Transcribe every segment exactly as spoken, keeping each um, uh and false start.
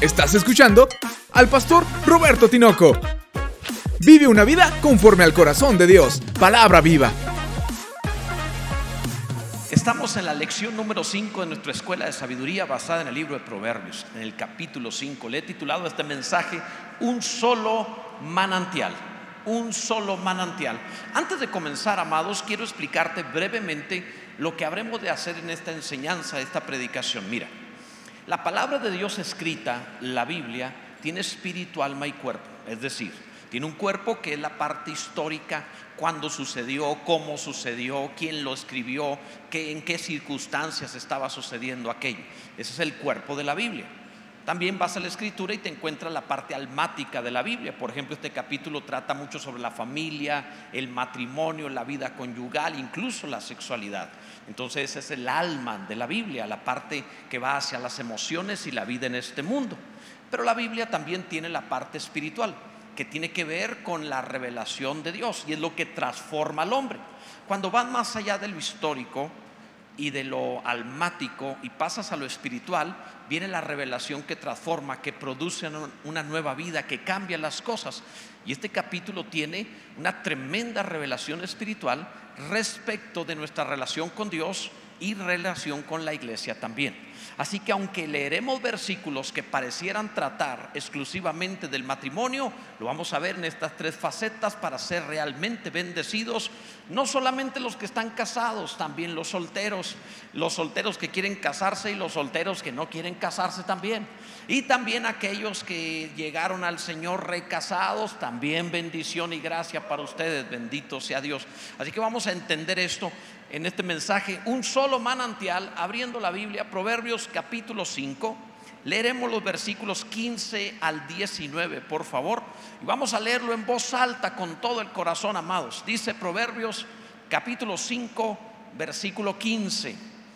Estás escuchando al pastor Roberto Tinoco. Vive una vida conforme al corazón de Dios. Palabra viva. Estamos en la lección número cinco de nuestra escuela de sabiduría basada en el libro de Proverbios, en el capítulo cinco. Le he titulado este mensaje Un solo manantial. Un solo manantial. Antes de comenzar, amados, quiero explicarte brevemente lo que habremos de hacer en esta enseñanza, esta predicación. Mira, la palabra de Dios escrita, la Biblia, tiene espíritu, alma y cuerpo. Es decir, tiene un cuerpo que es la parte histórica, cuándo sucedió, cómo sucedió, quién lo escribió, qué, en qué circunstancias estaba sucediendo aquello. Ese es el cuerpo de la Biblia. También vas a la escritura y te encuentras la parte almática de la Biblia. Por ejemplo, este capítulo trata mucho sobre la familia, el matrimonio, la vida conyugal, incluso la sexualidad. Entonces ese es el alma de la Biblia, la parte que va hacia las emociones y la vida en este mundo. Pero la Biblia también tiene la parte espiritual, que tiene que ver con la revelación de Dios, y es lo que transforma al hombre. Cuando vas más allá de lo histórico y de lo almático y pasas a lo espiritual, viene la revelación que transforma, que produce una nueva vida, que cambia las cosas. Y este capítulo tiene una tremenda revelación espiritual respecto de nuestra relación con Dios y relación con la iglesia también. Así que aunque leeremos versículos que parecieran tratar exclusivamente del matrimonio, lo vamos a ver en estas tres facetas para ser realmente bendecidos. No solamente los que están casados, también los solteros, los solteros que quieren casarse y los solteros que no quieren casarse también. Y también aquellos que llegaron al Señor recasados, también bendición y gracia para ustedes, bendito sea Dios. Así que vamos a entender esto en este mensaje, un solo manantial, abriendo la Biblia, Proverbios capítulo cinco. Leeremos los versículos quince al diecinueve, por favor, y vamos a leerlo en voz alta con todo el corazón, amados. Dice Proverbios capítulo cinco, versículo quince: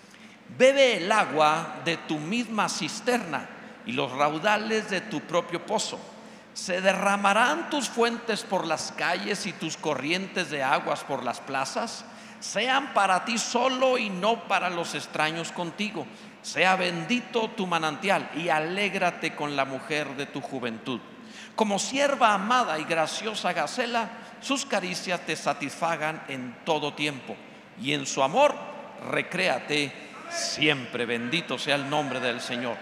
Bebe el agua de tu misma cisterna y los raudales de tu propio pozo. Se derramarán tus fuentes por las calles y tus corrientes de aguas por las plazas. Sean para ti solo y no para los extraños contigo. Sea bendito tu manantial y alégrate con la mujer de tu juventud. Como sierva amada y graciosa Gacela, sus caricias te satisfagan en todo tiempo, y en su amor recréate siempre. Bendito sea el nombre del Señor.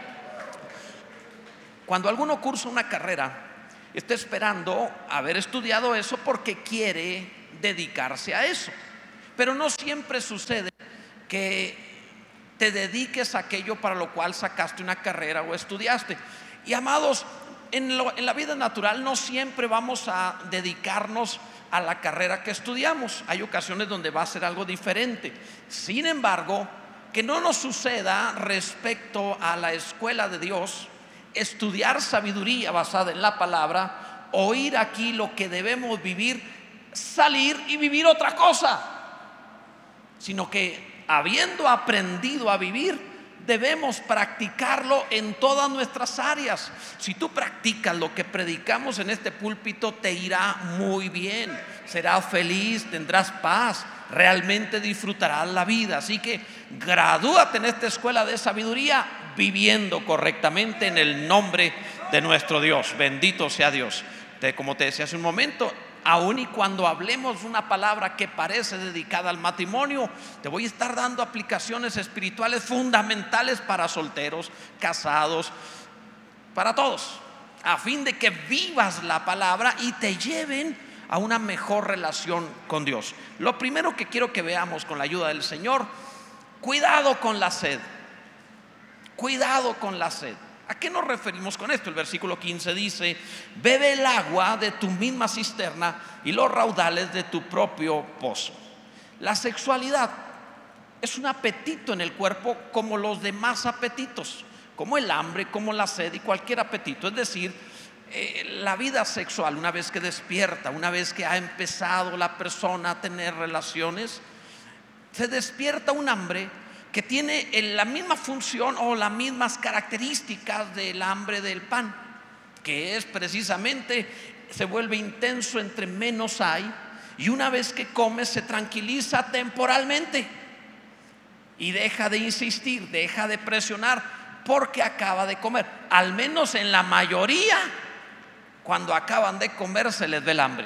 Cuando alguno cursa una carrera, está esperando haber estudiado eso porque quiere dedicarse a eso. Pero no siempre sucede que te dediques a aquello para lo cual sacaste una carrera o estudiaste. Y amados, en, lo, en la vida natural no siempre vamos a dedicarnos a la carrera que estudiamos. Hay ocasiones donde va a ser algo diferente. Sin embargo, que no nos suceda respecto a la escuela de Dios, estudiar sabiduría basada en la palabra, oír aquí lo que debemos vivir, salir y vivir otra cosa. Sino que habiendo aprendido a vivir, debemos practicarlo en todas nuestras áreas. Si tú practicas lo que predicamos en este púlpito, te irá muy bien, serás feliz, tendrás paz, realmente disfrutarás la vida. Así que gradúate en esta escuela de sabiduría viviendo correctamente en el nombre de nuestro Dios. Bendito sea Dios. Como te decía hace un momento, aun y cuando hablemos una palabra que parece dedicada al matrimonio, te voy a estar dando aplicaciones espirituales fundamentales para solteros, casados, para todos, a fin de que vivas la palabra y te lleven a una mejor relación con Dios. Lo primero que quiero que veamos con la ayuda del Señor: cuidado con la sed. Cuidado con la sed. ¿A qué nos referimos con esto? El versículo quince dice: bebe el agua de tu misma cisterna y los raudales de tu propio pozo. La sexualidad es un apetito en el cuerpo como los demás apetitos, como el hambre, como la sed y cualquier apetito. Es decir, eh, la vida sexual, una vez que despierta, una vez que ha empezado la persona a tener relaciones, se despierta un hambre que tiene la misma función o las mismas características del hambre del pan, que es precisamente, se vuelve intenso entre menos hay, y una vez que come se tranquiliza temporalmente y deja de insistir, deja de presionar, porque acaba de comer. Al menos en la mayoría, cuando acaban de comer se les ve el hambre.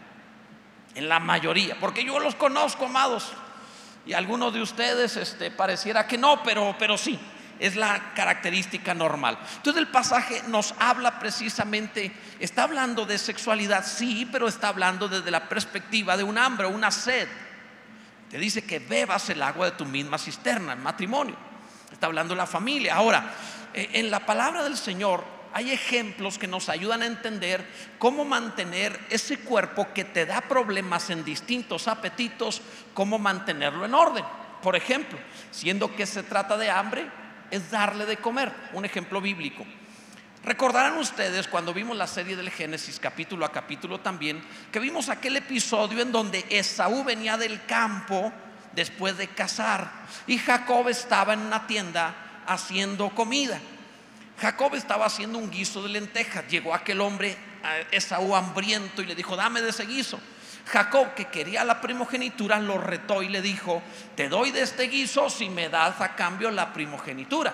En la mayoría, porque yo los conozco, amados, y algunos de ustedes este, pareciera que no, pero, pero sí, es la característica normal. Entonces el pasaje nos habla precisamente, está hablando de sexualidad, sí, pero está hablando desde la perspectiva de un hambre, una sed. Te dice que bebas el agua de tu misma cisterna, el matrimonio. Está hablando de la familia. Ahora, en la palabra del Señor hay ejemplos que nos ayudan a entender cómo mantener ese cuerpo que te da problemas en distintos apetitos, cómo mantenerlo en orden. Por ejemplo, siendo que se trata de hambre, es darle de comer. Un ejemplo bíblico. Recordarán ustedes cuando vimos la serie del Génesis capítulo a capítulo también, que vimos aquel episodio en donde Esaú venía del campo después de cazar y Jacob estaba en una tienda haciendo comida. Jacob estaba haciendo un guiso de lentejas. Llegó aquel hombre, Esaú, hambriento, y le dijo: dame de ese guiso. Jacob, que quería la primogenitura, lo retó y le dijo: te doy de este guiso si me das a cambio la primogenitura.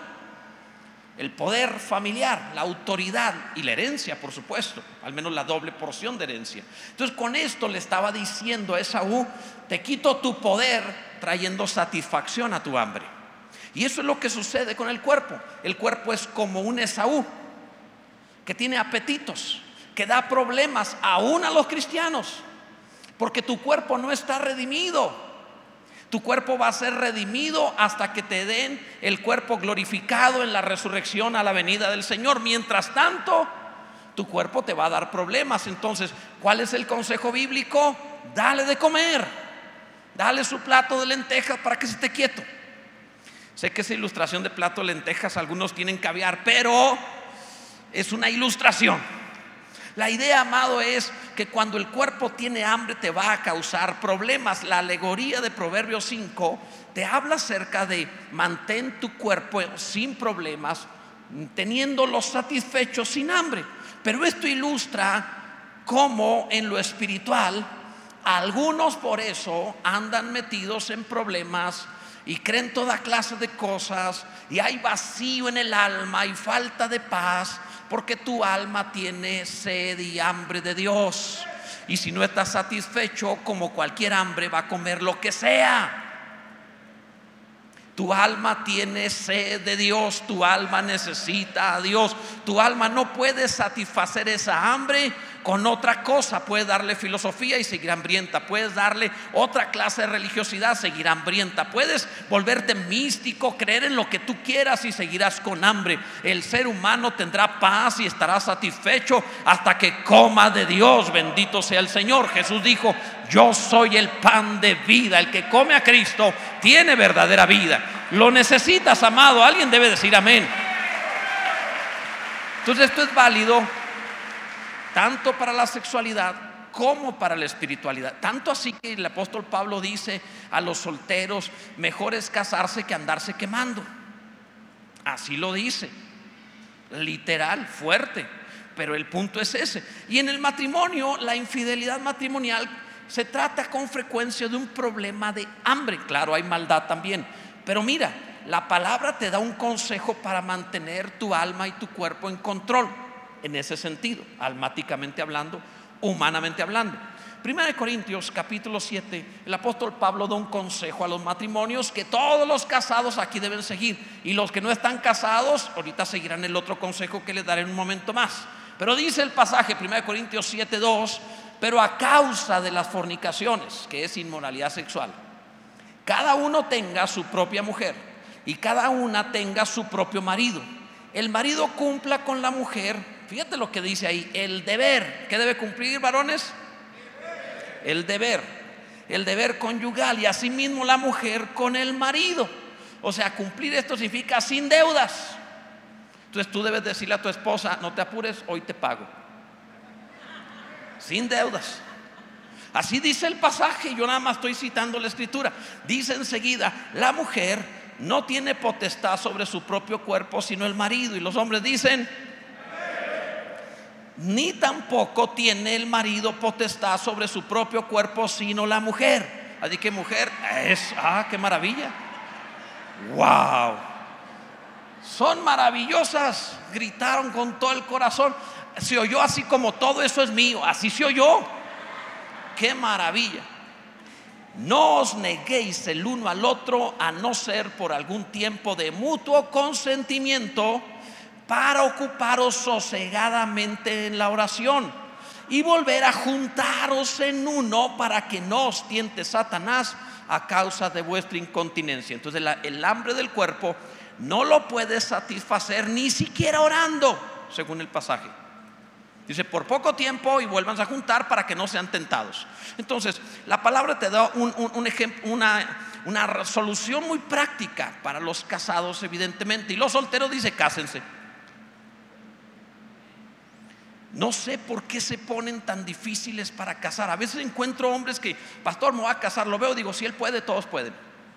El poder familiar, la autoridad y la herencia, por supuesto, al menos la doble porción de herencia. Entonces con esto le estaba diciendo a Esaú: te quito tu poder trayendo satisfacción a tu hambre. Y eso es lo que sucede con el cuerpo. El cuerpo es como un Esaú que tiene apetitos, que da problemas aún a los cristianos, porque tu cuerpo no está redimido. Tu cuerpo va a ser redimido hasta que te den el cuerpo glorificado en la resurrección a la venida del Señor. Mientras tanto, tu cuerpo te va a dar problemas. Entonces, ¿cuál es el consejo bíblico? Dale de comer, dale su plato de lentejas para que se esté quieto. Sé que esa ilustración de plato de lentejas, algunos tienen caviar, pero es una ilustración. La idea, amado, es que cuando el cuerpo tiene hambre te va a causar problemas. La alegoría de Proverbios cinco te habla acerca de mantén tu cuerpo sin problemas, teniéndolo satisfecho sin hambre. Pero esto ilustra cómo en lo espiritual algunos por eso andan metidos en problemas y creen toda clase de cosas, y hay vacío en el alma y falta de paz, porque tu alma tiene sed y hambre de Dios. Y si no estás satisfecho, como cualquier hambre, va a comer lo que sea. Tu alma tiene sed de Dios, tu alma necesita a Dios. Tu alma no puede satisfacer esa hambre con otra cosa. Puedes darle filosofía y seguir hambrienta. Puedes darle otra clase de religiosidad, seguir hambrienta. Puedes volverte místico, creer en lo que tú quieras y seguirás con hambre. El ser humano tendrá paz y estará satisfecho hasta que coma de Dios. Bendito sea el Señor. Jesús dijo: yo soy el pan de vida. El que come a Cristo tiene verdadera vida. Lo necesitas, amado. Alguien debe decir amén. Entonces esto es válido tanto para la sexualidad como para la espiritualidad. Tanto así que el apóstol Pablo dice a los solteros: mejor es casarse que andarse quemando. Así lo dice, literal, fuerte. Pero el punto es ese. Y en el matrimonio, la infidelidad matrimonial se trata con frecuencia de un problema de hambre. Claro, hay maldad también, pero mira, la palabra te da un consejo para mantener tu alma y tu cuerpo en control. En ese sentido, almáticamente hablando, humanamente hablando. Primera de Corintios capítulo siete, el apóstol Pablo da un consejo a los matrimonios que todos los casados aquí deben seguir, y los que no están casados ahorita seguirán el otro consejo que les daré en un momento más. Pero dice el pasaje, Primera de Corintios siete dos: pero a causa de las fornicaciones, que es inmoralidad sexual, cada uno tenga su propia mujer y cada una tenga su propio marido. El marido cumpla con la mujer. Fíjate lo que dice ahí, el deber. ¿Qué debe cumplir, varones? El deber, el deber conyugal, y asimismo la mujer con el marido. O sea, cumplir esto significa sin deudas. Entonces tú debes decirle a tu esposa: no te apures, hoy te pago. Sin deudas. Así dice el pasaje, yo nada más estoy citando la escritura. Dice enseguida: la mujer no tiene potestad sobre su propio cuerpo sino el marido. Y los hombres dicen: ni tampoco tiene el marido potestad sobre su propio cuerpo sino la mujer. Así que mujer es, ah, qué maravilla. Wow. Son maravillosas, gritaron con todo el corazón. Se oyó así como todo eso es mío, así se oyó. Qué maravilla. No os neguéis el uno al otro, a no ser por algún tiempo de mutuo consentimiento, para ocuparos sosegadamente en la oración y volver a juntaros en uno, para que no os tiente Satanás a causa de vuestra incontinencia. Entonces el, el hambre del cuerpo no lo puedes satisfacer ni siquiera orando, según el pasaje. Dice, por poco tiempo y vuelvan a juntar para que no sean tentados. Entonces la palabra te da un, un, un ejemplo, una, una solución muy práctica para los casados, evidentemente. Y los solteros dice, cásense. No sé por qué se ponen tan difíciles para casar. A veces encuentro hombres que, pastor, me voy a casar, lo veo, digo, si él puede, todos pueden.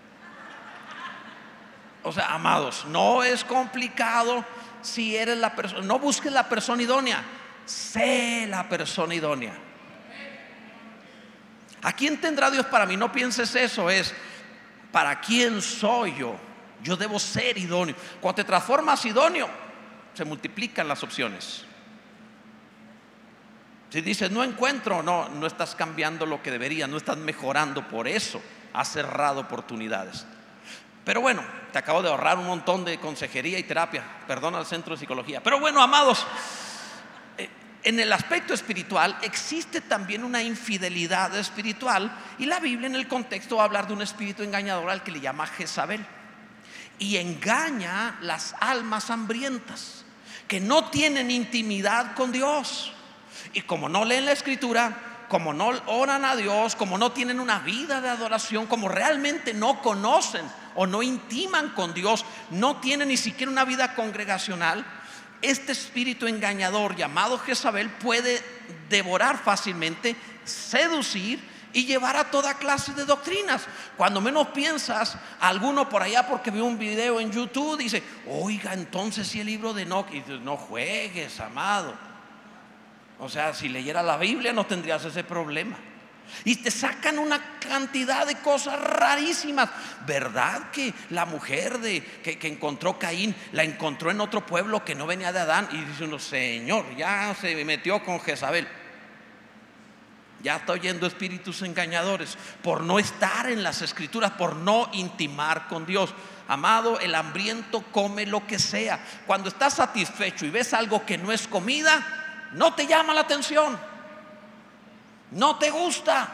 O sea, amados, no es complicado si eres la persona. No busques la persona idónea, sé la persona idónea. ¿A quién tendrá Dios para mí? No pienses eso, es ¿para quién soy yo? Yo debo ser idóneo. Cuando te transformas idóneo, se multiplican las opciones. Si dices no encuentro, no, no estás cambiando lo que debería, no estás mejorando, por eso has cerrado oportunidades. Pero bueno, te acabo de ahorrar un montón de consejería y terapia, perdón al centro de psicología. Pero bueno, amados, en el aspecto espiritual existe también una infidelidad espiritual, y la Biblia en el contexto va a hablar de un espíritu engañador al que le llama Jezabel, y engaña las almas hambrientas que no tienen intimidad con Dios. Y como no leen la escritura, como no oran a Dios, como no tienen una vida de adoración, como realmente no conocen o no intiman con Dios, no tienen ni siquiera una vida congregacional, este espíritu engañador llamado Jezabel puede devorar fácilmente, seducir y llevar a toda clase de doctrinas. Cuando menos piensas, alguno por allá porque vio un video en YouTube dice, oiga, entonces si el libro de Enoch, y dices, no juegues, amado. O sea, si leyera la Biblia no tendrías ese problema. Y te sacan una cantidad de cosas rarísimas. ¿Verdad que la mujer de, que, que encontró Caín la encontró en otro pueblo que no venía de Adán? Y dice uno, Señor, ya se metió con Jezabel. Ya está oyendo espíritus engañadores por no estar en las escrituras, por no intimar con Dios. Amado, el hambriento come lo que sea. Cuando estás satisfecho y ves algo que no es comida, no te llama la atención, no te gusta.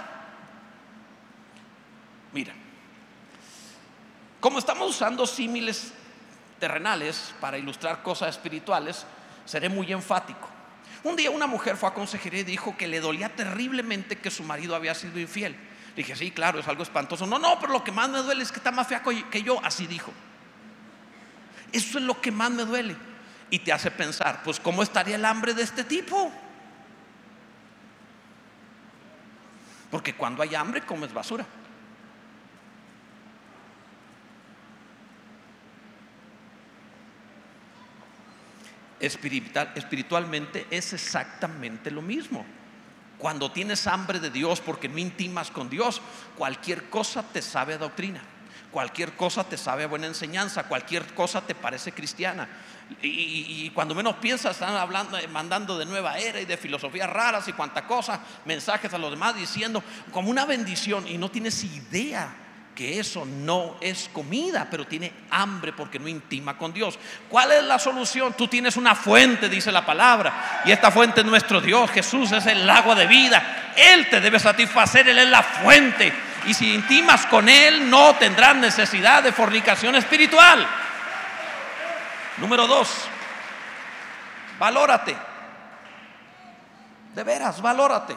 Mira, como estamos usando símiles terrenales para ilustrar cosas espirituales, seré muy enfático. Un día una mujer fue a consejería y dijo que le dolía terriblemente que su marido había sido infiel. Dije, sí, claro, es algo espantoso. No, no, pero lo que más me duele es que está más fea que yo. Así dijo. Eso es lo que más me duele. Y te hace pensar, pues ¿cómo estaría el hambre de este tipo? Porque cuando hay hambre comes basura. Espiritual, espiritualmente es exactamente lo mismo. Cuando tienes hambre de Dios porque no intimas con Dios, cualquier cosa te sabe a doctrina, cualquier cosa te sabe a buena enseñanza, cualquier cosa te parece cristiana. Y, y, y cuando menos piensas, están hablando, mandando de nueva era y de filosofías raras y cuanta cosa, mensajes a los demás diciendo como una bendición, y no tienes idea que eso no es comida, pero tiene hambre porque no intima con Dios. ¿Cuál es la solución? Tú tienes una fuente, dice la palabra, y esta fuente es nuestro Dios. Jesús es el agua de vida. Él te debe satisfacer, Él es la fuente. Y si intimas con Él, no tendrás necesidad de fornicación espiritual. Número dos, valórate. De veras, valórate.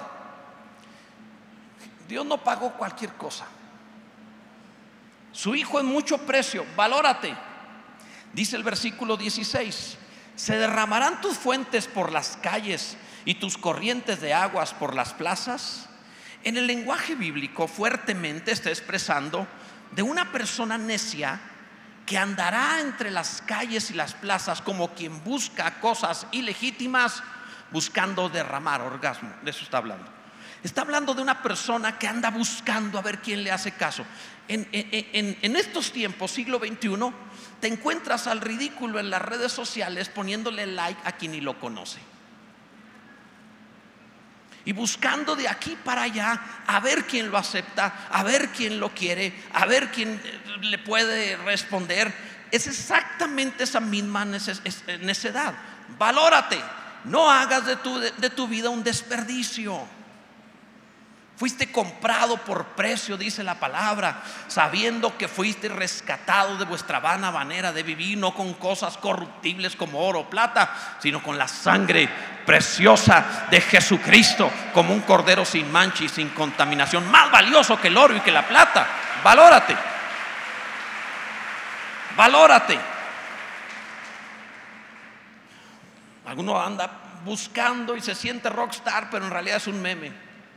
Dios no pagó cualquier cosa. Su Hijo es mucho precio, valórate. Dice el versículo dieciséis: se derramarán tus fuentes por las calles y tus corrientes de aguas por las plazas. En el lenguaje bíblico fuertemente está expresando de una persona necia que andará entre las calles y las plazas como quien busca cosas ilegítimas, buscando derramar orgasmo. De eso está hablando. Está hablando de una persona que anda buscando a ver quién le hace caso. En, en, en, en estos tiempos, siglo veintiuno, te encuentras al ridículo en las redes sociales poniéndole like a quien ni lo conoce, y buscando de aquí para allá a ver quién lo acepta, a ver quién lo quiere, a ver quién le puede responder. Es exactamente esa misma necedad. Valórate, no hagas de tu, de, de tu vida un desperdicio. Fuiste comprado por precio, dice la palabra, sabiendo que fuiste rescatado de vuestra vana manera de vivir, no con cosas corruptibles como oro o plata, sino con la sangre preciosa de Jesucristo, como un cordero sin mancha y sin contaminación, más valioso que el oro y que la plata. Valórate, valórate. Alguno anda buscando y se siente rockstar, pero en realidad es un meme.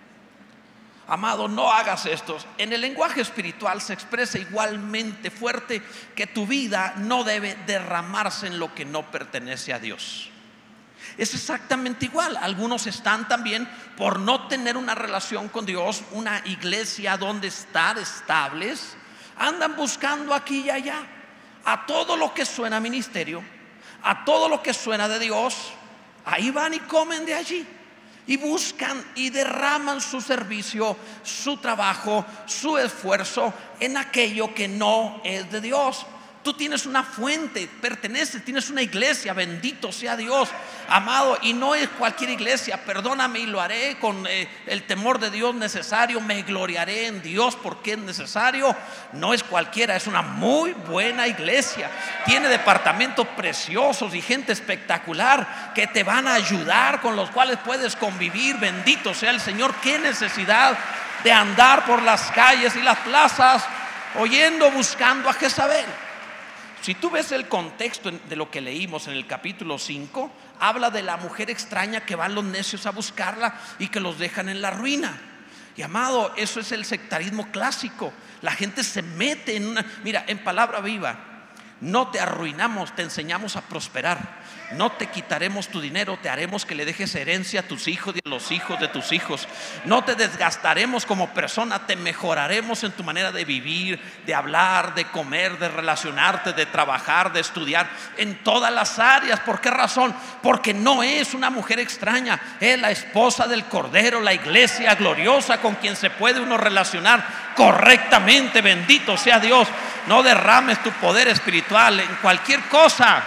Amado, no hagas esto. En el lenguaje espiritual se expresa igualmente fuerte que tu vida no debe derramarse en lo que no pertenece a Dios. Es exactamente igual. Algunos están también por no tener una relación con Dios, una iglesia donde estar estables, andan buscando aquí y allá a todo lo que suena a ministerio, a todo lo que suena de Dios. Ahí van y comen de allí, y buscan y derraman su servicio, su trabajo, su esfuerzo en aquello que no es de Dios. Tú tienes una fuente, perteneces, tienes una iglesia, bendito sea Dios, amado, y no es cualquier iglesia. Perdóname, y lo haré con eh, el temor de Dios necesario. Me gloriaré en Dios porque es necesario. No es cualquiera, es una muy buena iglesia. Tiene departamentos preciosos y gente espectacular que te van a ayudar, con los cuales puedes convivir. Bendito sea el Señor. Qué necesidad de andar por las calles y las plazas oyendo, buscando a Jezabel. Si tú ves el contexto de lo que leímos en el capítulo cinco, habla de la mujer extraña que van los necios a buscarla y que los dejan en la ruina. Y amado, eso es el sectarismo clásico. La gente se mete en una... Mira, en Palabra Viva, no te arruinamos, te enseñamos a prosperar. No te quitaremos tu dinero, te haremos que le dejes herencia a tus hijos y a los hijos de tus hijos. No te desgastaremos como persona, te mejoraremos en tu manera de vivir, de hablar, de comer, de relacionarte, de trabajar, de estudiar, en todas las áreas. ¿Por qué razón? Porque no es una mujer extraña, es la esposa del Cordero, la iglesia gloriosa con quien se puede uno relacionar correctamente. Bendito sea Dios. No derrames tu poder espiritual en cualquier cosa.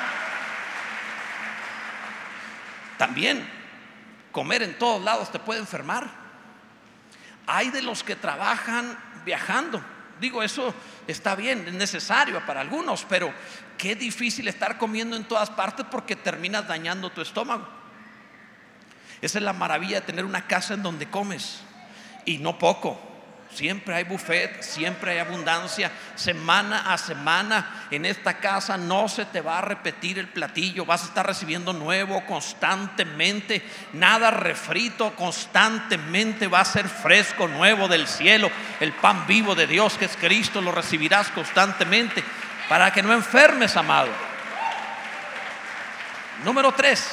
También comer en todos lados te puede enfermar. Hay de los que trabajan viajando. Digo, eso está bien, es necesario para algunos, pero qué difícil estar comiendo en todas partes, porque terminas dañando tu estómago. Esa es la maravilla de tener una casa en donde comes, y no poco. Siempre hay buffet, siempre hay abundancia. Semana a semana en esta casa no se te va a repetir el platillo. Vas a estar recibiendo nuevo constantemente. Nada refrito, constantemente va a ser fresco, nuevo del cielo. El pan vivo de Dios, que es Cristo, lo recibirás constantemente para que no enfermes, amado. Número tres.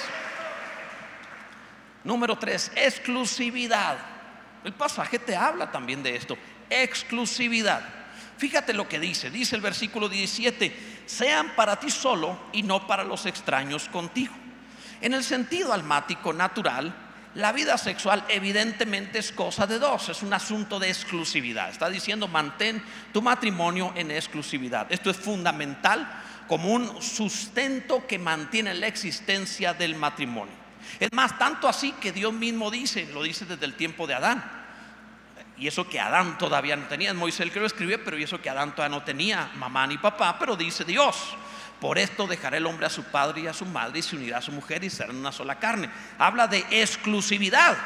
Número tres, exclusividad. El pasaje te habla también de esto, exclusividad. Fíjate lo que dice, dice el versículo diecisiete: sean para ti solo y no para los extraños contigo. En el sentido almático natural, la vida sexual evidentemente es cosa de dos, es un asunto de exclusividad. Está diciendo: mantén tu matrimonio en exclusividad. Esto es fundamental como un sustento que mantiene la existencia del matrimonio. Es más, tanto así que Dios mismo dice, lo dice desde el tiempo de Adán. Y eso que Adán todavía no tenía, Moisés el que lo escribe, pero y eso que Adán todavía no tenía mamá ni papá. Pero dice Dios: por esto dejará el hombre a su padre y a su madre y se unirá a su mujer y serán una sola carne. Habla de exclusividad.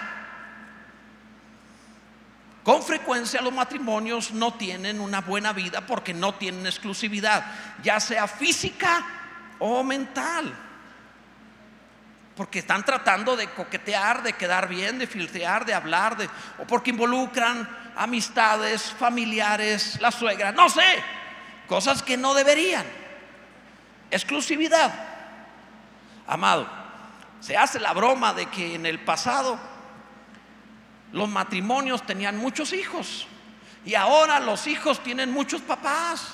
Con frecuencia los matrimonios no tienen una buena vida porque no tienen exclusividad, ya sea física o mental, porque están tratando de coquetear, de quedar bien, de filtrear, de hablar, de, o porque involucran amistades, familiares, la suegra, no sé, cosas que no deberían. Exclusividad. Amado, se hace la broma de que en el pasado los matrimonios tenían muchos hijos y ahora los hijos tienen muchos papás.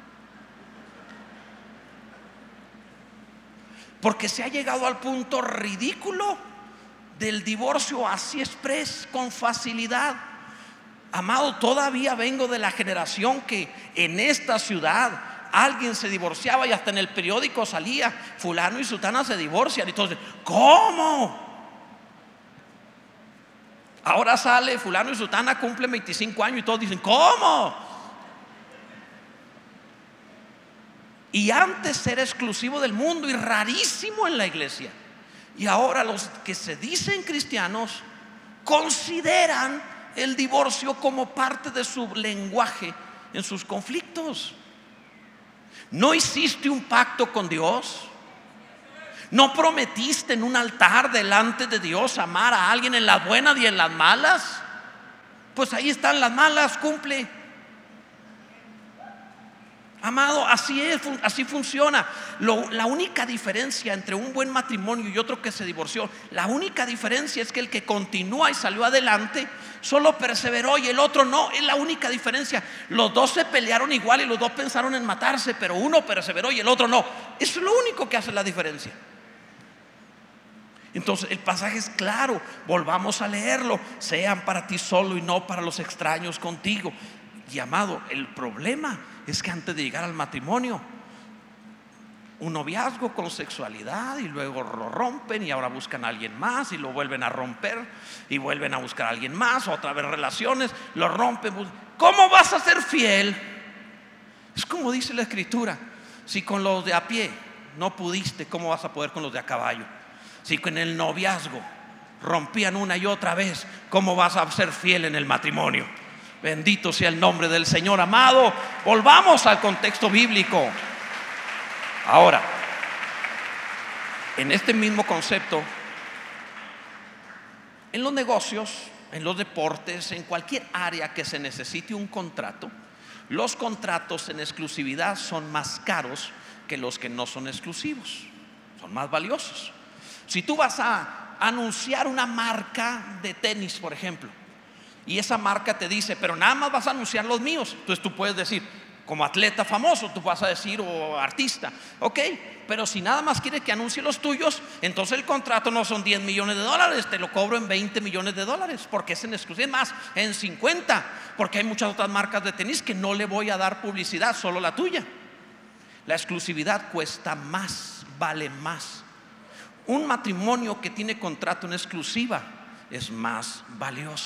Porque se ha llegado al punto ridículo del divorcio así express, con facilidad. Amado, todavía vengo de la generación que en esta ciudad alguien se divorciaba y hasta en el periódico salía: fulano y sutana se divorcian. Y entonces, ¿cómo? Ahora sale: fulano y sutana cumplen veinticinco años y todos dicen: ¿cómo? Y antes era exclusivo del mundo y rarísimo en la iglesia. Y ahora los que se dicen cristianos consideran el divorcio como parte de su lenguaje en sus conflictos. ¿No hiciste un pacto con Dios? ¿No prometiste en un altar delante de Dios amar a alguien en las buenas y en las malas? Pues ahí están las malas, cumple. Amado, así es, así funciona. Lo, la única diferencia entre un buen matrimonio y otro que se divorció, la única diferencia es que el que continúa y salió adelante solo perseveró y el otro no. Es la única diferencia. Los dos se pelearon igual y los dos pensaron en matarse, pero uno perseveró y el otro no. Eso es lo único que hace la diferencia. Entonces el pasaje es claro, volvamos a leerlo: sean para ti solo y no para los extraños contigo. Y amado, el problema es que antes de llegar al matrimonio, un noviazgo con sexualidad, y luego lo rompen y ahora buscan a alguien más y lo vuelven a romper y vuelven a buscar a alguien más, otra vez relaciones, lo rompen. ¿Cómo vas a ser fiel? Es como dice la escritura: si con los de a pie no pudiste, ¿cómo vas a poder con los de a caballo? Si con el noviazgo rompían una y otra vez, ¿cómo vas a ser fiel en el matrimonio? Bendito sea el nombre del Señor. Amado, volvamos al contexto bíblico. Ahora, en este mismo concepto, en los negocios, en los deportes, en cualquier área que se necesite un contrato, los contratos en exclusividad son más caros que los que no son exclusivos. Son más valiosos. Si tú vas a anunciar una marca de tenis, por ejemplo, y esa marca te dice: pero nada más vas a anunciar los míos. Entonces tú puedes decir, como atleta famoso, tú vas a decir, o artista, ok, pero si nada más quieres que anuncie los tuyos, entonces el contrato no son diez millones de dólares, te lo cobro en veinte millones de dólares, porque es en exclusividad, más en cincuenta, porque hay muchas otras marcas de tenis que no le voy a dar publicidad, solo la tuya. La exclusividad cuesta más, vale más. Un matrimonio que tiene contrato en exclusiva es más valioso.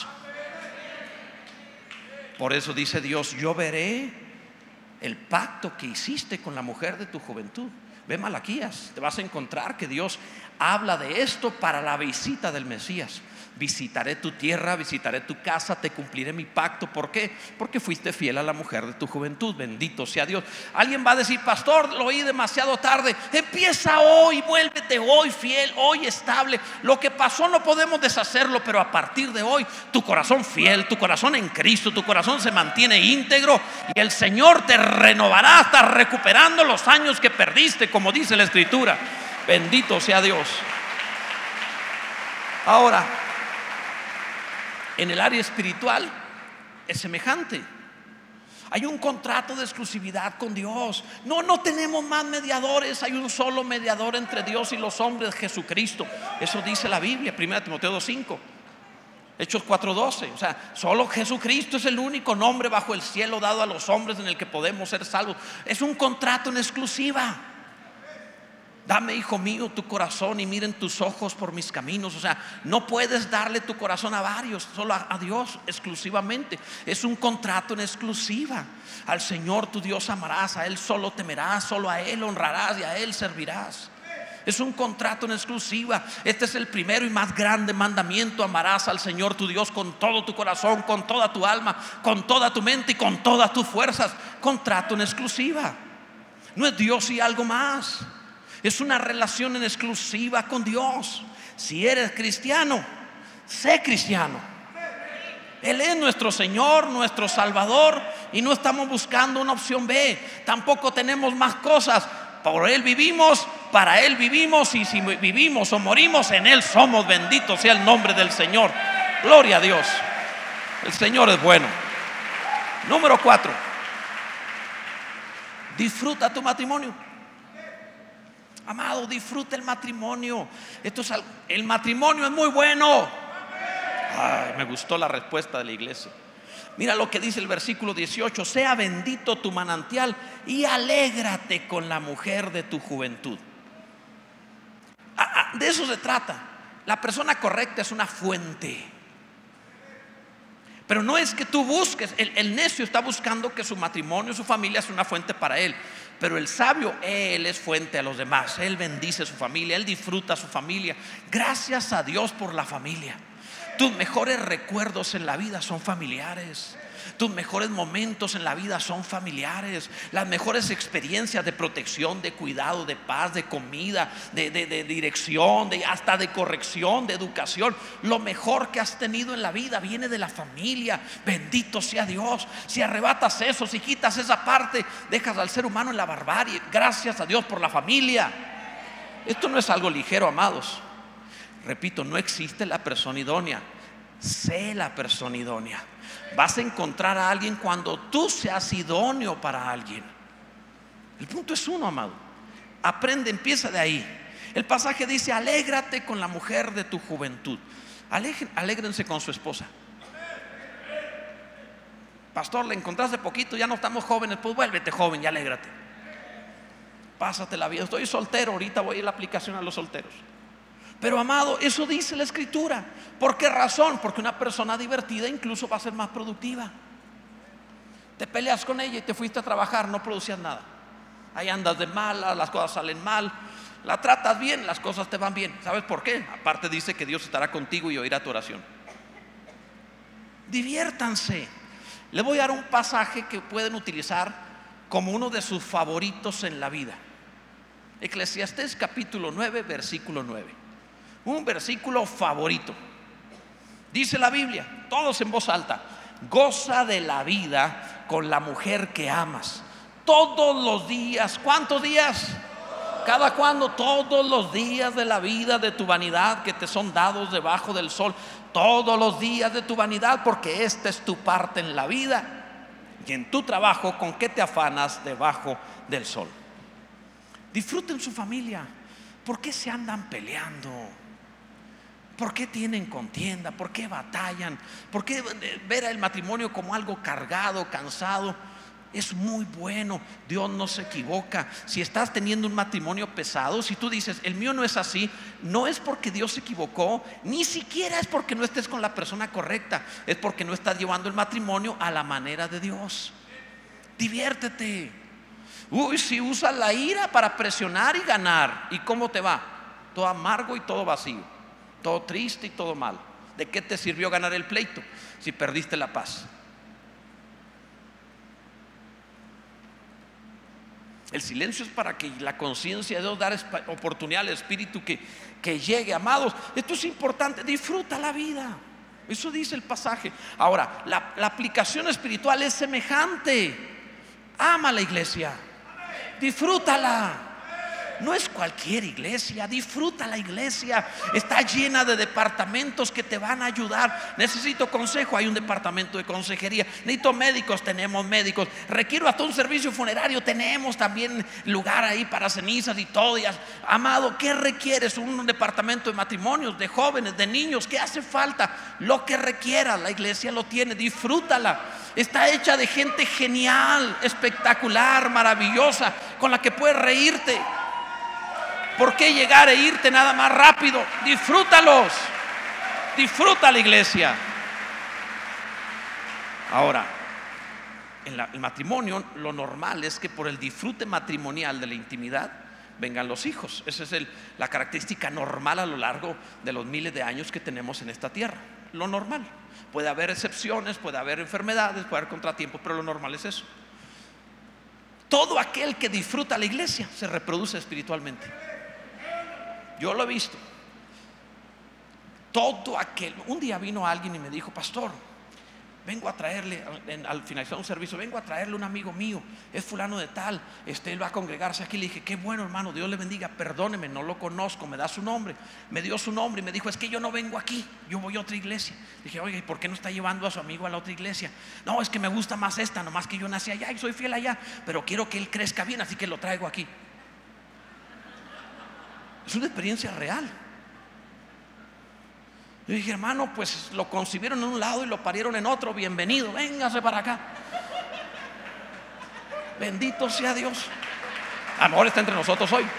Por eso dice Dios: yo veré el pacto que hiciste con la mujer de tu juventud. Ve Malaquías, te vas a encontrar que Dios habla de esto para la visita del Mesías. Visitaré tu tierra, visitaré tu casa, te cumpliré mi pacto. ¿Por qué? Porque fuiste fiel a la mujer de tu juventud. Bendito sea Dios. Alguien va a decir: pastor, lo oí demasiado tarde. Empieza hoy, vuélvete hoy fiel, hoy estable. Lo que pasó no podemos deshacerlo, pero a partir de hoy tu corazón fiel, tu corazón en Cristo, tu corazón se mantiene íntegro y el Señor te renovará hasta recuperando los años que perdiste, como dice la Escritura. Bendito sea Dios. Ahora, en el área espiritual es semejante. Hay un contrato de exclusividad con Dios. No, no tenemos más mediadores. Hay un solo mediador entre Dios y los hombres, Jesucristo. Eso dice la Biblia, primera Timoteo dos cinco, Hechos cuatro doce. O sea, solo Jesucristo es el único nombre bajo el cielo dado a los hombres en el que podemos ser salvos. Es un contrato en exclusiva. Dame, hijo mío, tu corazón y miren tus ojos por mis caminos. O sea, no puedes darle tu corazón a varios, solo a, a Dios exclusivamente. Es un contrato en exclusiva. Al Señor tu Dios amarás, a Él solo temerás, solo a Él honrarás y a Él servirás. Es un contrato en exclusiva. Este es el primero y más grande mandamiento: amarás al Señor tu Dios con todo tu corazón, con toda tu alma, con toda tu mente y con todas tus fuerzas. Contrato en exclusiva. No es Dios y algo más. Es una relación en exclusiva con Dios. Si eres cristiano, sé cristiano. Él es nuestro Señor, nuestro Salvador, y no estamos buscando una opción B. Tampoco tenemos más cosas. Por Él vivimos, para Él vivimos, y si vivimos o morimos, en Él somos. Bendito sea el nombre del Señor. Gloria a Dios. El Señor es bueno. Número cuatro. Disfruta tu matrimonio. Amado, disfruta el matrimonio. Esto es algo, el matrimonio es muy bueno. Ay, me gustó la respuesta de la iglesia. Mira lo que dice el versículo dieciocho: sea bendito tu manantial y alégrate con la mujer de tu juventud. Ah, ah, de eso se trata. La persona correcta es una fuente. Pero no es que tú busques. El, el necio está buscando que su matrimonio, su familia sea una fuente para él. Pero el sabio, él es fuente a los demás. Él bendice a su familia, él disfruta a su familia. Gracias a Dios por la familia. Tus mejores recuerdos en la vida son familiares. Tus mejores momentos en la vida son familiares. Las mejores experiencias de protección, de cuidado, de paz, de comida, de, de, de dirección, de, hasta de corrección, de educación. Lo mejor que has tenido en la vida viene de la familia. Bendito sea Dios. Si arrebatas eso, si quitas esa parte, dejas al ser humano en la barbarie. Gracias a Dios por la familia. Esto no es algo ligero, amados. Repito, no existe la persona idónea. Sé la persona idónea. Vas a encontrar a alguien cuando tú seas idóneo para alguien. El punto es uno, amado. Aprende, empieza de ahí. El pasaje dice: alégrate con la mujer de tu juventud. Alégrense con su esposa. Pastor, le encontraste poquito, ya no estamos jóvenes. Pues vuélvete joven y alégrate. Pásate la vida. Estoy soltero, ahorita voy a ir a la aplicación a los solteros. Pero amado, eso dice la escritura. ¿Por qué razón? Porque una persona divertida incluso va a ser más productiva. Te peleas con ella y te fuiste a trabajar, no producías nada. Ahí andas de mala, las cosas salen mal. La tratas bien, las cosas te van bien. ¿Sabes por qué? Aparte dice que Dios estará contigo y oirá tu oración. Diviértanse. Les voy a dar un pasaje que pueden utilizar como uno de sus favoritos en la vida. Eclesiastés capítulo nueve, versículo nueve. Un versículo favorito. Dice la Biblia, todos en voz alta: goza de la vida con la mujer que amas todos los días. ¿Cuántos días? ¿Cada cuándo? Todos los días de la vida de tu vanidad que te son dados debajo del sol. Todos los días de tu vanidad, porque esta es tu parte en la vida. Y en tu trabajo, ¿con qué te afanas debajo del sol? Disfruten su familia. ¿Por qué se andan peleando? ¿Por qué tienen contienda? ¿Por qué batallan? ¿Por qué ver el matrimonio como algo cargado, cansado? Es muy bueno. Dios no se equivoca. Si estás teniendo un matrimonio pesado, si tú dices el mío no es así, no es porque Dios se equivocó, ni siquiera es porque no estés con la persona correcta. Es porque no estás llevando el matrimonio a la manera de Dios. Diviértete. Uy, si usas la ira para presionar y ganar, ¿y cómo te va? Todo amargo y todo vacío, todo triste y todo mal. ¿De qué te sirvió ganar el pleito si perdiste la paz? El silencio es para que la conciencia de Dios, dar oportunidad al Espíritu que, que llegue. Amados, esto es importante. Disfruta la vida. Eso dice el pasaje. Ahora, la, la aplicación espiritual es semejante. Ama la iglesia. Disfrútala. No es cualquier iglesia, disfruta la iglesia. Está llena de departamentos que te van a ayudar. Necesito consejo, hay un departamento de consejería. Necesito médicos, tenemos médicos. Requiero hasta un servicio funerario, tenemos también lugar ahí para cenizas y todo. Amado, ¿qué requieres? Un departamento de matrimonios, de jóvenes, de niños. ¿Qué hace falta? Lo que requieras, la iglesia lo tiene. Disfrútala. Está hecha de gente genial, espectacular, maravillosa, con la que puedes reírte. ¿Por qué llegar e irte nada más rápido? Disfrútalos. Disfruta la iglesia. Ahora, en la, el matrimonio, lo normal es que por el disfrute matrimonial de la intimidad vengan los hijos. Esa es el, la característica normal a lo largo de los miles de años que tenemos en esta tierra. Lo normal. Puede haber excepciones, puede haber enfermedades, puede haber contratiempos, pero lo normal es eso. Todo aquel que disfruta la iglesia se reproduce espiritualmente. Yo lo he visto. Todo aquel. Un día vino alguien y me dijo: pastor, vengo a traerle, en, al finalizar un servicio, vengo a traerle un amigo mío, es fulano de tal, este, él va a congregarse aquí. Le dije, qué bueno, hermano, Dios le bendiga, perdóneme, no lo conozco, me da su nombre. Me dio su nombre y me dijo, es que yo no vengo aquí, yo voy a otra iglesia. Le dije, oiga, ¿y por qué no está llevando a su amigo a la otra iglesia? No, es que me gusta más esta, nomás que yo nací allá y soy fiel allá, pero quiero que él crezca bien, así que lo traigo aquí. Es una experiencia real. Yo dije, hermano, pues lo concibieron en un lado y lo parieron en otro. Bienvenido, véngase para acá. Bendito sea Dios. A lo mejor está entre nosotros hoy.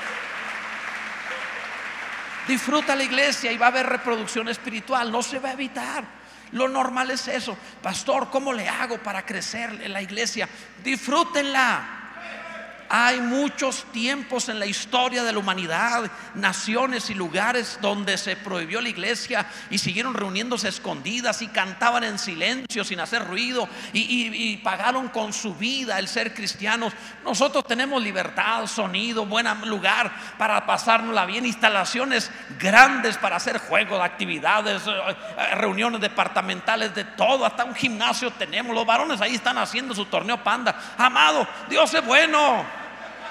Disfruta la iglesia y va a haber reproducción espiritual. No se va a evitar. Lo normal es eso. Pastor, ¿cómo le hago para crecer en la iglesia? Disfrútenla. Hay muchos tiempos en la historia de la humanidad, naciones y lugares donde se prohibió la iglesia y siguieron reuniéndose escondidas y cantaban en silencio sin hacer ruido y, y, y pagaron con su vida el ser cristianos. Nosotros tenemos libertad, sonido, buen lugar para pasárnosla bien, instalaciones grandes para hacer juegos, actividades, reuniones departamentales, de todo, hasta un gimnasio tenemos. Los varones ahí están haciendo su torneo panda. Amado, Dios es bueno.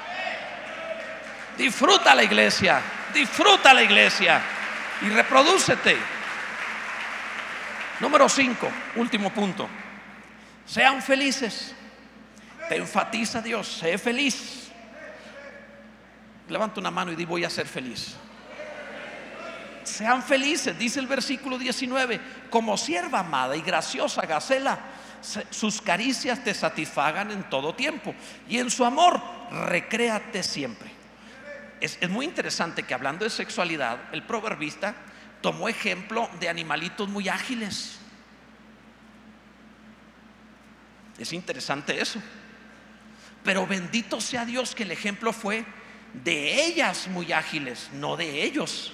Disfruta la iglesia, disfruta la iglesia y reprodúcete. Número cinco, último punto. Sean felices. Te enfatiza Dios, sé feliz. Levanta una mano y di, voy a ser feliz. Sean felices, dice el versículo diecinueve, como sierva amada y graciosa Gacela, sus caricias te satisfagan en todo tiempo y en su amor recréate siempre. Es, es muy interesante que hablando de sexualidad, el proverbista tomó ejemplo de animalitos muy ágiles. Es interesante eso. Pero bendito sea Dios que el ejemplo fue de ellas muy ágiles, no de ellos.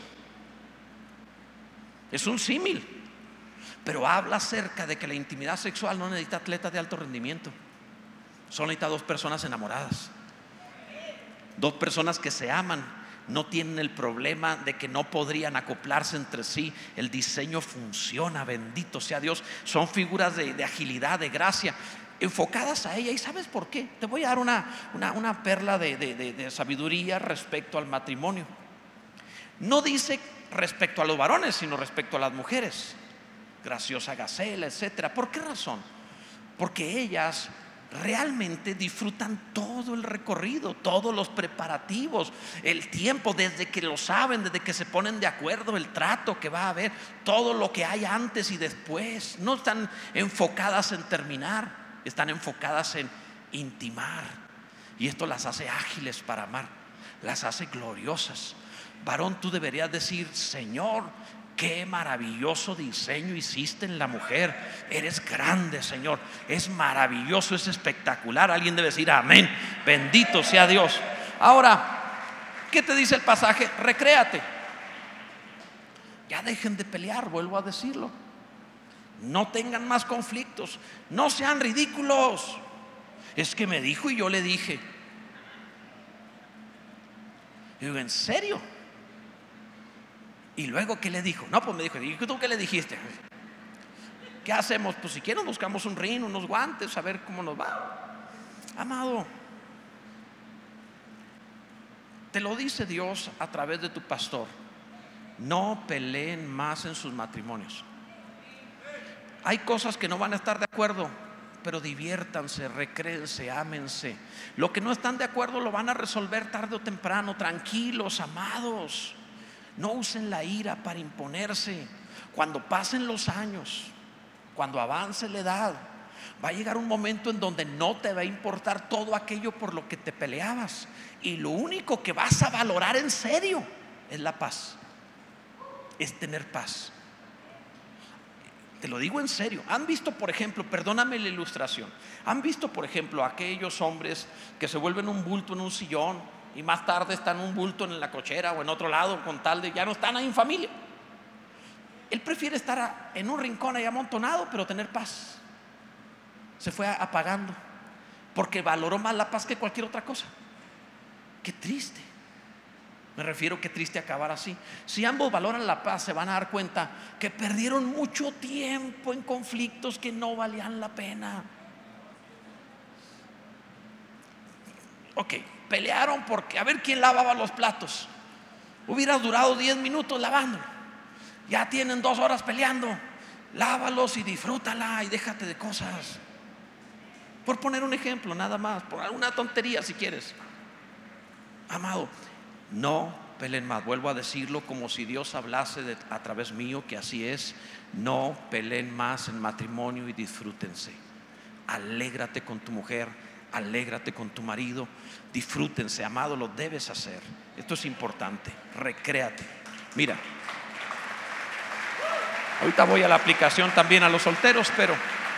Es un símil, pero habla acerca de que la intimidad sexual no necesita atletas de alto rendimiento. Solo necesita dos personas enamoradas. Dos personas que se aman, no tienen el problema de que no podrían acoplarse entre sí. El diseño funciona, bendito sea Dios. Son figuras de, de agilidad, de gracia, enfocadas a ella. ¿Y sabes por qué? Te voy a dar una, una, una perla de, de, de, de sabiduría respecto al matrimonio. No dice respecto a los varones, sino respecto a las mujeres. Graciosa Gacela, etcétera. ¿Por qué razón? Porque ellas realmente disfrutan todo el recorrido, todos los preparativos, el tiempo, desde que lo saben, desde que se ponen de acuerdo, el trato que va a haber, todo lo que hay antes y después. No están enfocadas en terminar, están enfocadas en intimar. Y esto las hace ágiles para amar, las hace gloriosas. Varón, tú deberías decir, Señor, qué maravilloso diseño hiciste en la mujer. Eres grande, Señor. Es maravilloso, es espectacular. Alguien debe decir amén. Bendito sea Dios. Ahora, ¿qué te dice el pasaje? Recréate. Ya dejen de pelear, vuelvo a decirlo. No tengan más conflictos. No sean ridículos. Es que me dijo y yo le dije. Y digo, ¿en serio? Y luego, ¿qué le dijo? No, pues me dijo, ¿y tú qué le dijiste? ¿Qué hacemos? Pues si quieren buscamos un ring, unos guantes, a ver cómo nos va. Amado, te lo dice Dios a través de tu pastor. No peleen más en sus matrimonios. Hay cosas que no van a estar de acuerdo, pero diviértanse, recréense, ámense. Lo que no están de acuerdo lo van a resolver tarde o temprano. Tranquilos, amados. No usen la ira para imponerse. Cuando pasen los años, cuando avance la edad, va a llegar un momento en donde no te va a importar todo aquello por lo que te peleabas. Y lo único que vas a valorar en serio es la paz. Es tener paz. Te lo digo en serio. ¿Han visto, por ejemplo, perdóname la ilustración, han visto, por ejemplo, aquellos hombres que se vuelven un bulto en un sillón y más tarde están un bulto en la cochera o en otro lado, con tal de ya no están ahí en familia? Él prefiere estar en un rincón ahí amontonado, pero tener paz. Se fue apagando porque valoró más la paz que cualquier otra cosa. Qué triste. Me refiero que triste acabar así. Si ambos valoran la paz, se van a dar cuenta que perdieron mucho tiempo en conflictos que no valían la pena. Ok, pelearon porque a ver quién lavaba los platos. Hubieras durado diez minutos lavándolo. Ya tienen dos horas peleando. Lávalos y disfrútala y déjate de cosas. Por poner un ejemplo, nada más, por alguna tontería si quieres. Amado, no peleen más. Vuelvo a decirlo como si Dios hablase de, a través mío, que así es. No peleen más en matrimonio y disfrútense. Alégrate con tu mujer, alégrate con tu marido, disfrútense, amado, lo debes hacer. Esto es importante, recréate. Mira, ahorita voy a la aplicación también a los solteros, pero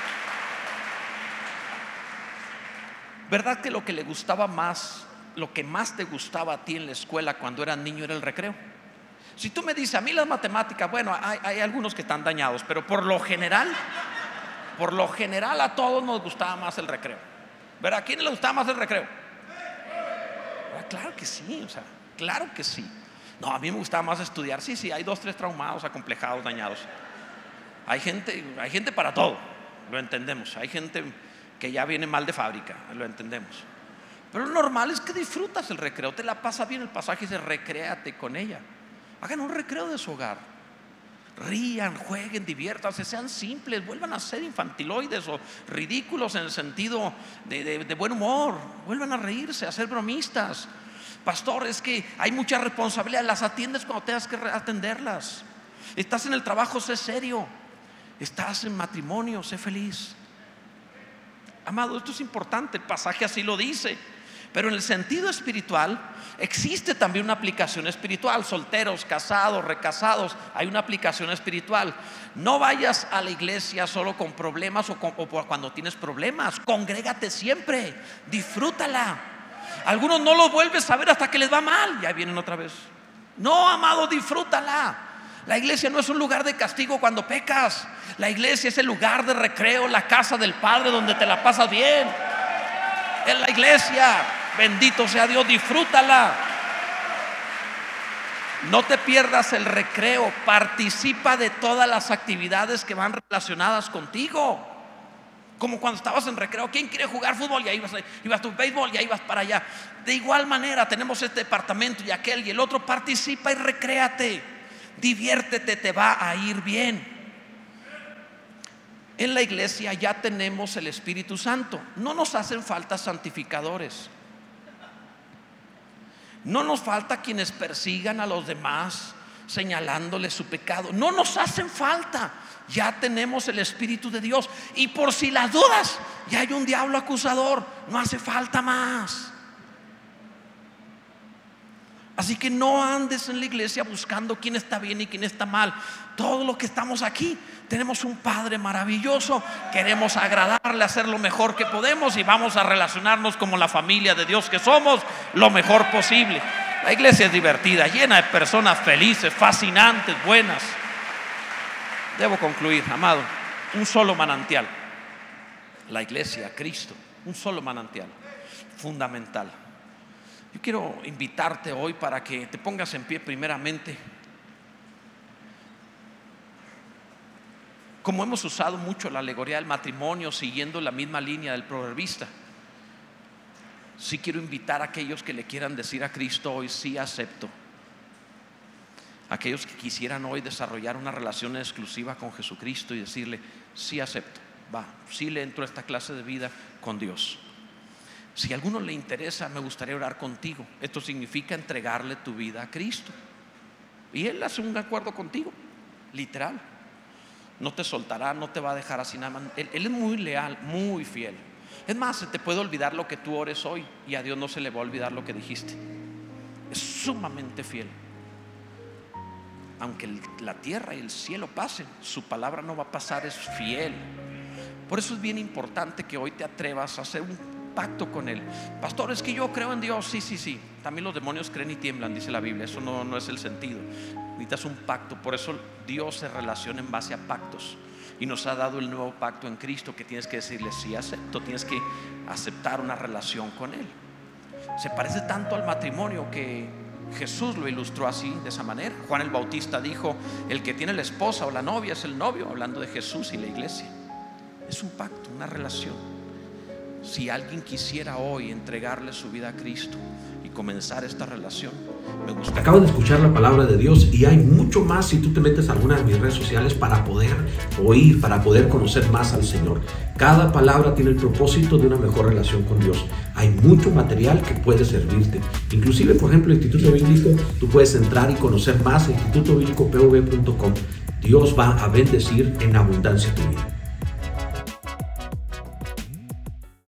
¿verdad que lo que le gustaba más, lo que más te gustaba a ti en la escuela cuando eras niño era el recreo? Si tú me dices, a mí las matemáticas, bueno, hay, hay algunos que están dañados, pero por lo general, por lo general a todos nos gustaba más el recreo. ¿Verdad? ¿A quién le gustaba más el recreo? ¿Verdad? Claro que sí, o sea, claro que sí. No, a mí me gustaba más estudiar. Sí, sí, hay dos, tres traumados, acomplejados, dañados. Hay gente, hay gente para todo, lo entendemos. Hay gente que ya viene mal de fábrica, lo entendemos. Pero lo normal es que disfrutas el recreo, te la pasa bien. El pasaje dice, recréate con ella. Hagan un recreo de su hogar. Rían, jueguen, diviértanse, sean simples, vuelvan a ser infantiloides o ridículos en el sentido de, de, de buen humor. Vuelvan a reírse, a ser bromistas. Pastor, es que hay muchas responsabilidades, las atiendes cuando tengas que atenderlas. Estás en el trabajo, sé serio. Estás en matrimonio, sé feliz. Amado, esto es importante, el pasaje así lo dice. Pero en el sentido espiritual existe también una aplicación espiritual. Solteros, casados, recasados, hay una aplicación espiritual. No vayas a la iglesia solo con problemas o, con, o cuando tienes problemas. Congrégate siempre, disfrútala. Algunos no los vuelves a ver hasta que les va mal, ya vienen otra vez. No, amado, disfrútala. La iglesia no es un lugar de castigo cuando pecas. La iglesia es el lugar de recreo, la casa del Padre donde te la pasas bien. En la iglesia, bendito sea Dios, disfrútala. No te pierdas el recreo, participa de todas las actividades que van relacionadas contigo. Como cuando estabas en recreo, ¿quién quiere jugar fútbol? Y ahí ibas, ibas tu béisbol y ahí ibas para allá. De igual manera tenemos este departamento y aquel y el otro. Participa y recréate, diviértete, te va a ir bien. En la iglesia ya tenemos el Espíritu Santo. No nos hacen falta santificadores. No nos falta quienes persigan a los demás señalándoles su pecado. No nos hacen falta. Ya tenemos el Espíritu de Dios. Y por si las dudas, ya hay un diablo acusador. No hace falta más. Así que no andes en la iglesia buscando quién está bien y quién está mal. Todos los que estamos aquí tenemos un Padre maravilloso. Queremos agradarle, hacer lo mejor que podemos y vamos a relacionarnos como la familia de Dios que somos lo mejor posible. La iglesia es divertida, llena de personas felices, fascinantes, buenas. Debo concluir, amado. Un solo manantial. La iglesia, Cristo. Un solo manantial. Fundamental. Yo quiero invitarte hoy para que te pongas en pie primeramente. Como hemos usado mucho la alegoría del matrimonio siguiendo la misma línea del proverbista, sí quiero invitar a aquellos que le quieran decir a Cristo hoy, sí acepto. Aquellos que quisieran hoy desarrollar una relación exclusiva con Jesucristo y decirle, sí acepto, va, sí le entro a esta clase de vida con Dios. Si a alguno le interesa, me gustaría orar contigo. Esto significa entregarle tu vida a Cristo. Y Él hace un acuerdo contigo, literal. No te soltará, no te va a dejar así nada más. Él, él es muy leal, muy fiel. Es más, se te puede olvidar lo que tú ores hoy y a Dios no se le va a olvidar lo que dijiste. Es sumamente fiel. Aunque el, la tierra y el cielo pasen, su palabra no va a pasar, es fiel. Por eso es bien importante que hoy te atrevas a hacer un pacto con Él. Pastor, es que yo creo en Dios. Sí, sí, sí. También los demonios creen y tiemblan, dice la Biblia. Eso no, no es el sentido. Necesitas un pacto. Por eso Dios se relaciona en base a pactos. Y nos ha dado el nuevo pacto en Cristo, que tienes que decirle sí acepto. Tienes que aceptar una relación con Él. Se parece tanto al matrimonio que Jesús lo ilustró así, de esa manera. Juan el Bautista dijo: el que tiene la esposa o la novia es el novio, hablando de Jesús y la iglesia. Es un pacto, una relación. Si alguien quisiera hoy entregarle su vida a Cristo y comenzar esta relación, me gustaría. Acabas de escuchar la palabra de Dios y hay mucho más si tú te metes a alguna de mis redes sociales para poder oír, para poder conocer más al Señor. Cada palabra tiene el propósito de una mejor relación con Dios. Hay mucho material que puede servirte. Inclusive, por ejemplo, el Instituto Bíblico, tú puedes entrar y conocer más en instituto bíblico p o b punto com. Dios va a bendecir en abundancia tu vida.